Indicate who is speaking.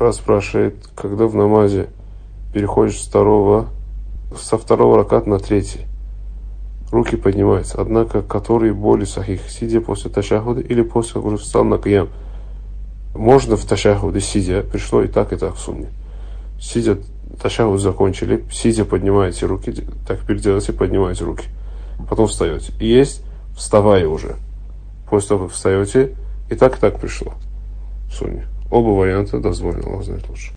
Speaker 1: Брат спрашивает, когда в намазе переходишь со второго раката на третий, руки поднимаются, однако который более сахих, сидя после ташахуда или после как уже встал на киям. Можно в ташахуде сидя, пришло и так в сунне. Сидя, ташахуд закончили, сидя поднимаете руки, так переделайте, поднимаете руки, потом встаете. И есть вставая уже, после того, как встаете, и так пришло в сунне. Оба варианта дозволено, Аллах знает лучше.